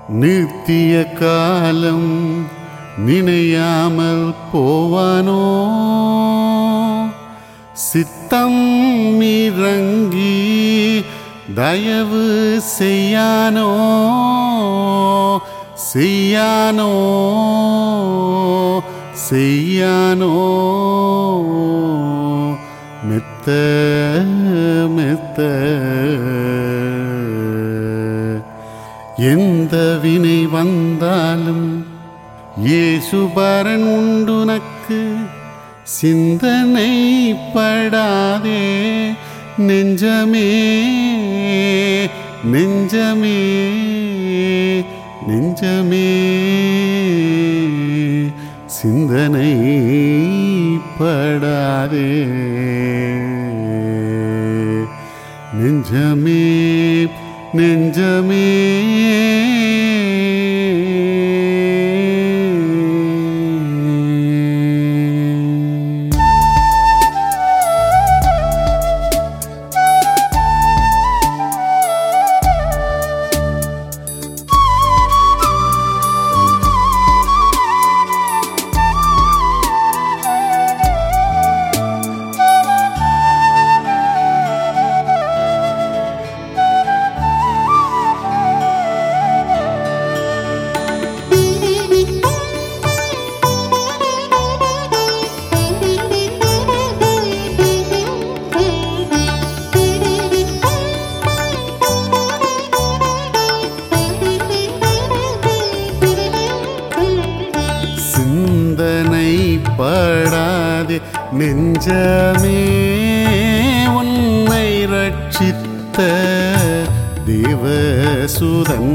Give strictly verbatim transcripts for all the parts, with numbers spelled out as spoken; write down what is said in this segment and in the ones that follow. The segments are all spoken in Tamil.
நிறுத்திய காலம் நினையாமல் போவானோ? சித்தம் இறங்கி தயவு செய்யானோ செய்யானோ செய்யானோ மெத்த மெத்த எந்த வினை வந்தாலும் இயேசுபரன் உண்டுனக்கு, சிந்தனை படாதே நெஞ்சமே நெஞ்சமே நெஞ்சமே சிந்தனை படாதே நெஞ்சமே நெஞ்சமே. படாதே நெஞ்சமே, உன்னை ரட்சித்த தேவசுதன்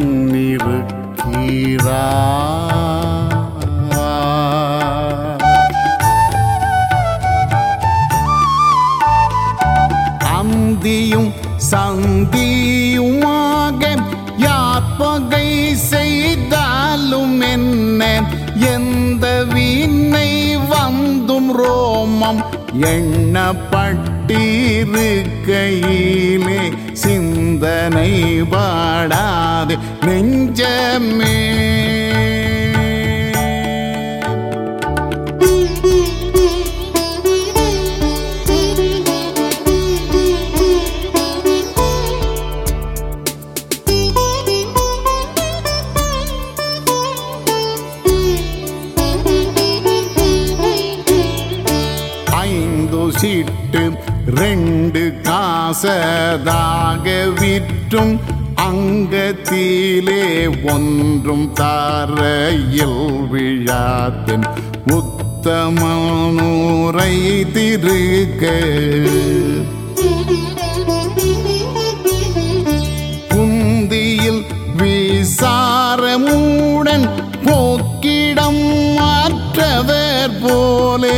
இருக்கிறார். அந்தியும் சந்தியுமாக யாப்பகை செய்தாலும் என்ன, எந்த வினை வந்தும் ரோமம் எண்ணப்பட்டிருக்கையிலே சிந்தனை பாடாது நெஞ்சமே. சிட்டு ரெண்டு காசதாக விற்றும் அங்கத்திலே ஒன்றும் தாரையில் விழாத்தின் உத்தமனூரை திருக்க, குந்தியில் விசாரமுடன் போக்கிடம் மாற்றவர் போலே,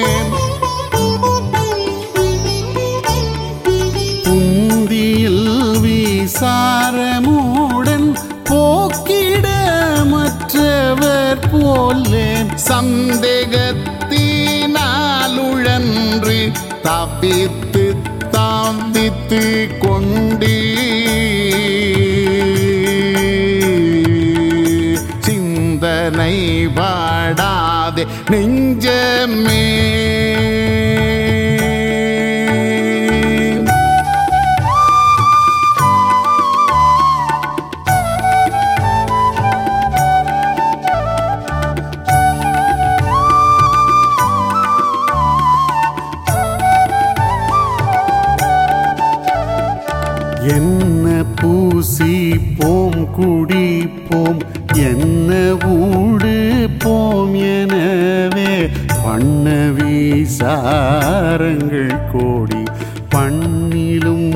சாரமுடன் போக்கிட மற்றவர் போலே, சந்தேகத்தினாலுழன்று தப்பித்து தாவித்து கொண்டு சிந்தனை பாடாதே நெஞ்சமே. என்ன பூசி போம் குடிப்போம் என்ன ஊடு போம் எனவே பண்ண விசாரங்கள் கோடி பண்ணிலும்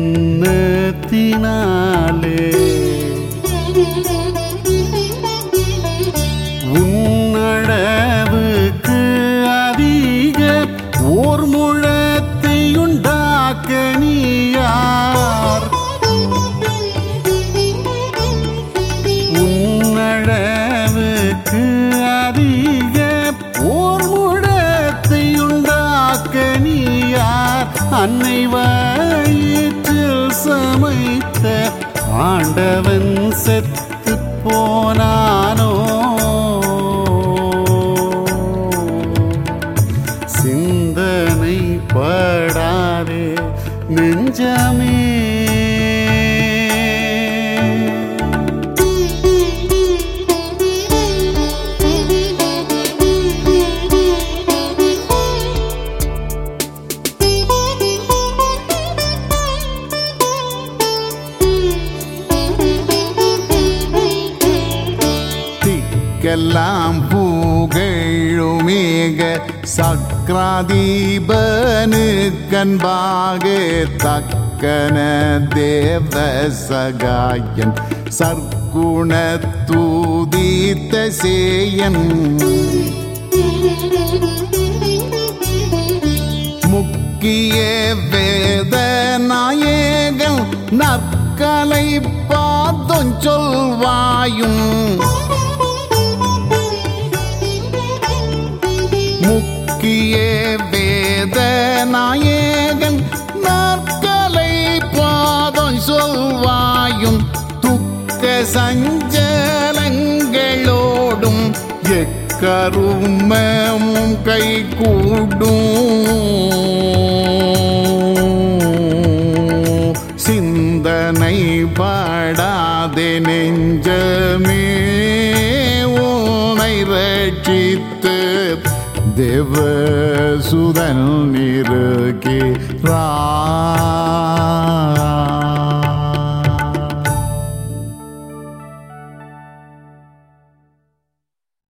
என்னத்தினாலே, உன்னடவுக்கு அதிக ஓர் முழத்தை உண்டாக்க நீயார், உன்னடவுக்கு அதிக ஓர் முழத்தை உண்டாக்க நீயார், அன்னை வயிற்றில் சமைத்த ஆண்டவன் செத்து போனானோ சிந்தனை படாதே நெஞ்சமே எல்லாம் புகழுமேக சக்ராதீபனு கண்பாக தக்கன தேவ சகாயன் சர்க்குண தூதித்த சேயன் முக்கிய வேத நாயகன் நற்கலை பார்த்தொன் சொல்வாயும் முக்கிய வேத நாயகன் நாற்கலை பாதம் சொல்வாயும் துக்க சஞ்சலங்களோடும் எக்கருமமும் கை கூடும் சிந்தனை படாதே நெஞ்சமே உனை ரட்சித்து தேவசுதன் இருக்கிறார்.